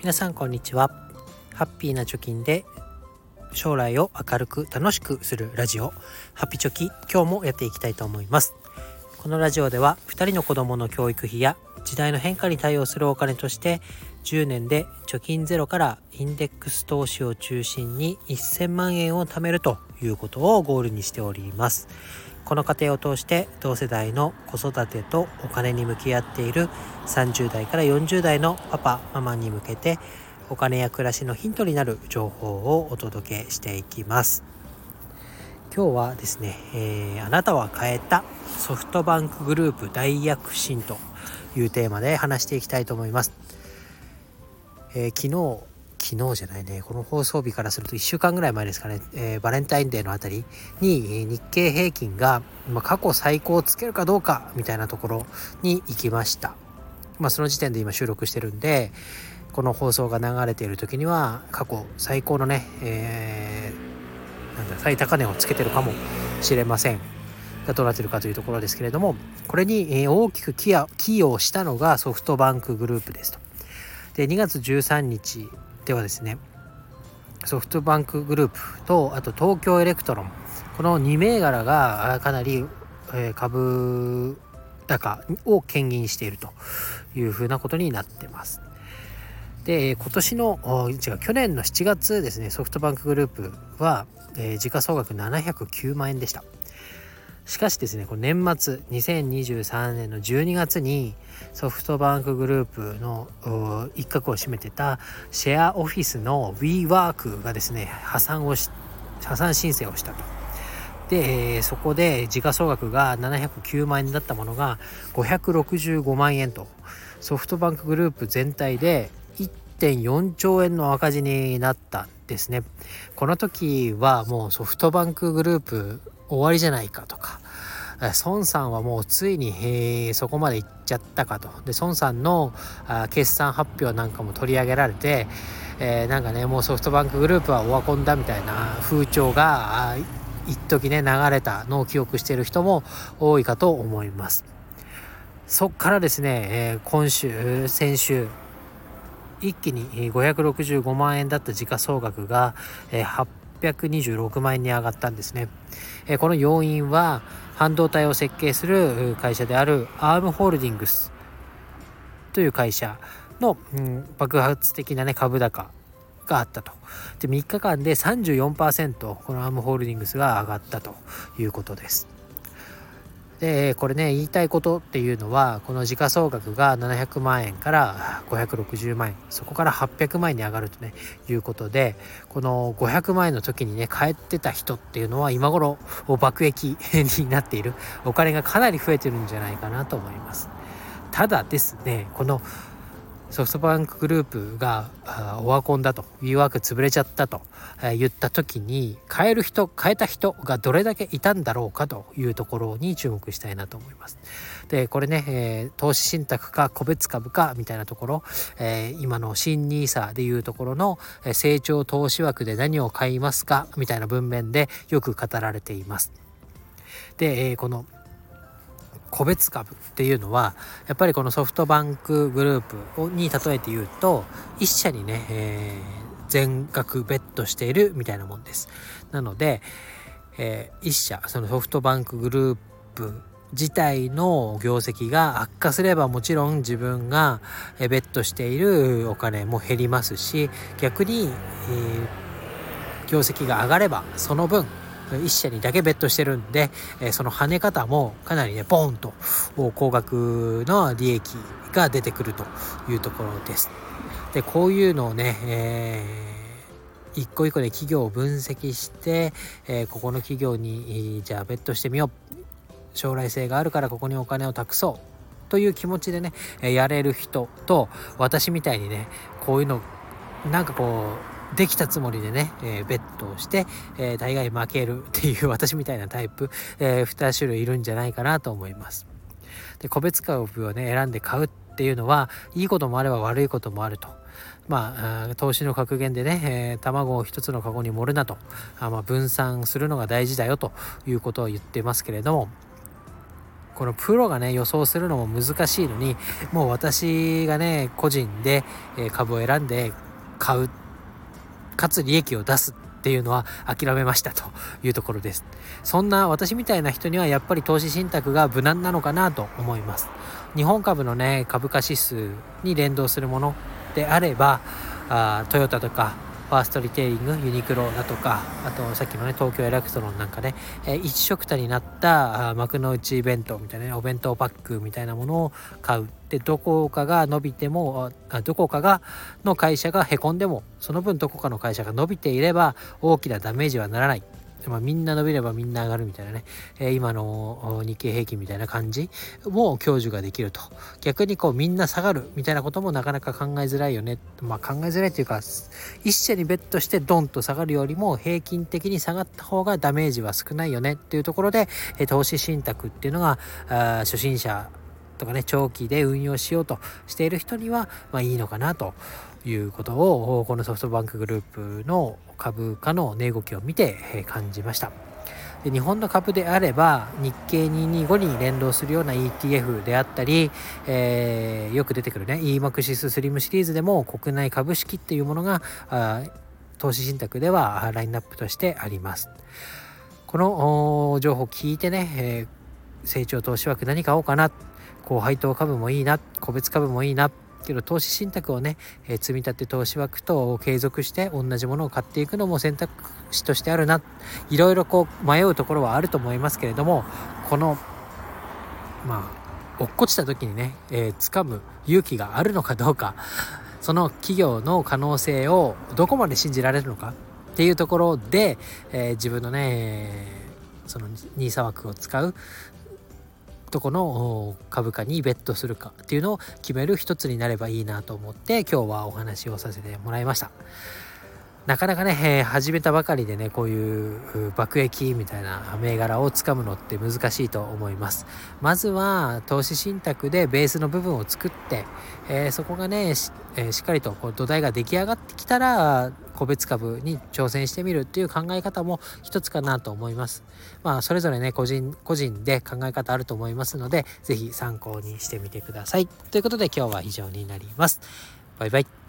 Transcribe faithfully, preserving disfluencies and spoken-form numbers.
皆さんこんにちは。ハッピーな貯金で将来を明るく楽しくするラジオ、ハッピチョキ、今日もやっていきたいと思います。このラジオではふたりの子供の教育費や時代の変化に対応するお金としてじゅうねんで貯金ゼロからインデックス投資を中心にせんまんえんを貯めるということをゴールにしております。この過程を通して同世代の子育てとお金に向き合っているさんじゅうだいからよんじゅうだいのパパママに向けてお金や暮らしのヒントになる情報をお届けしていきます。今日はですね、えー、あなたは変えたソフトバンクグループ大躍進というテーマで話していきたいと思います。えー、昨日昨日じゃないねこの放送日からするといっしゅうかんぐらい前ですかね、えー、バレンタインデーのあたりに日経平均が、まあ、過去最高をつけるかどうかみたいなところに行きました。まあ、その時点で今収録してるんでこの放送が流れている時には過去最高のね、えー、なんだ最高値をつけてるかもしれませんがどうなっているかというところですけれども、これに大きく寄与したのがソフトバンクグループですと。でにがつじゅうさんにちではですね、ソフトバンクグループとあと東京エレクトロン、このに銘柄がかなり株高を牽引しているというふうなことになってます。で今年の違う去年のしちがつですね、ソフトバンクグループは、えー、時価総額ななひゃくきゅうまんえんでした。しかしですね、この年末にせんにじゅうさんねんのじゅうにがつにソフトバンクグループの一角を占めてたシェアオフィスの WeWork がですね破産をし破産申請をしたと。で、えー、そこで時価総額がななひゃくきゅうまんえんだったものがごひゃくろくじゅうごまんえんと、ソフトバンクグループ全体で いってんよんちょうえんの赤字になったんですね。この時はもうソフトバンクグループ終わりじゃないかとか、孫さんはもうついに、えー、そこまで行っちゃったかと。で孫さんのあ決算発表なんかも取り上げられて、えー、なんかねもうソフトバンクグループはオワコンだみたいな風潮が一時ね流れたのを記憶している人も多いかと思います。そっからですね、えー、今週先週一気にごひゃくろくじゅうごまんえんだった時価総額がはっぴゃくにじゅうろくまんえんに上がったんですね。この要因は半導体を設計する会社であるアームホールディングスという会社の、うん、爆発的な、ね、株高があったと。でみっかかんで さんじゅうよんパーセント このアームホールディングスが上がったということです。でこれね言いたいことっていうのは、この時価総額がななひゃくまんえんからごひゃくろくじゅうまんえん、そこからはっぴゃくまんえんに上がるとねいうことで、このごひゃくまんえんの時にね買ってた人っていうのは今頃爆益になっている、お金がかなり増えてるんじゃないかなと思います。ただですね、このソフトバンクグループがオワコンだと、WeWork潰れちゃったと言った時に買える人買えた人がどれだけいたんだろうかというところに注目したいなと思います。でこれね、えー、投資信託か個別株かみたいなところ、えー、今の新ニーサでいうところの成長投資枠で何を買いますかみたいな文面でよく語られています。で、えー、この個別株っていうのはやっぱりこのソフトバンクグループに例えて言うと一社にね、えー、全額ベットしているみたいなもんです。なので、えー、一社そのソフトバンクグループ自体の業績が悪化すればもちろん自分がベットしているお金も減りますし、逆に、えー、業績が上がればその分一社にだけベットしてるんで、えー、その跳ね方もかなりねボーンと高額の利益が出てくるというところです。でこういうのをね、えー、一個一個で企業を分析して、えー、ここの企業にじゃあベットしてみよう、将来性があるからここにお金を託そうという気持ちでねやれる人と、私みたいにねこういうのなんかこうできたつもりでね、えー、ベットをして、えー、大概負けるっていう私みたいなタイプ、えー、に種類いるんじゃないかなと思います。で個別株をね選んで買うっていうのはいいこともあれば悪いこともあると。まあ投資の格言でね、えー、卵を一つのカゴに盛るなと、あ、まあ、分散するのが大事だよということを言ってますけれども、 このプロがね予想するのも難しいのに、もう私がね個人で株を選んで買う、かつ利益を出すっていうのは諦めましたというところです。そんな私みたいな人にはやっぱり投資信託が無難なのかなと思います。日本株のね株価指数に連動するものであれば、あトヨタとかファーストリテイリング、ユニクロだとか、あとさっきのね東京エレクトロンなんかね、えー、一緒くたになった幕の内弁当みたいな、ね、お弁当パックみたいなものを買う。でどこかが伸びても、あどこかがの会社がへこんでも、その分どこかの会社が伸びていれば大きなダメージはならない。まあ、みんな伸びればみんな上がるみたいなね、えー、今の日経平均みたいな感じも享受ができると。逆にこうみんな下がるみたいなこともなかなか考えづらいよね。まあ考えづらいというか、一社にベットしてドンと下がるよりも平均的に下がった方がダメージは少ないよねっていうところで、えー、投資信託っていうのがあ初心者とかね長期で運用しようとしている人にはまあいいのかなということを、このソフトバンクグループの株価の値動きを見て感じました。で日本の株であれば日経にひゃくにじゅうごに連動するような イーティーエフ であったり、えー、よく出てくるね イーマクシス スリムシリーズでも国内株式っていうものがあ投資信託ではラインナップとしてあります。この情報を聞いてね、えー、成長投資枠何買おうかな、高配当株もいいな、個別株もいいなけど投資信託をね、えー、積み立て投資枠と継続して同じものを買っていくのも選択肢としてあるな。いろいろこう迷うところはあると思いますけれども、このまあ落っこちた時にね、えー、掴む勇気があるのかどうか、その企業の可能性をどこまで信じられるのかっていうところで、えー、自分のねそのニーサ枠を使うどこの株価にベットするかっていうのを決める一つになればいいなと思って今日はお話をさせてもらいました。なかなかね、えー、始めたばかりでねこういう爆益みたいな銘柄をつかむのって難しいと思います。まずは投資信託でベースの部分を作って、えー、そこがね し,、えー、しっかりとこう土台が出来上がってきたら個別株に挑戦してみるっていう考え方も一つかなと思います。まあそれぞれね個人個人で考え方あると思いますので、ぜひ参考にしてみてください。ということで今日は以上になります。バイバイ。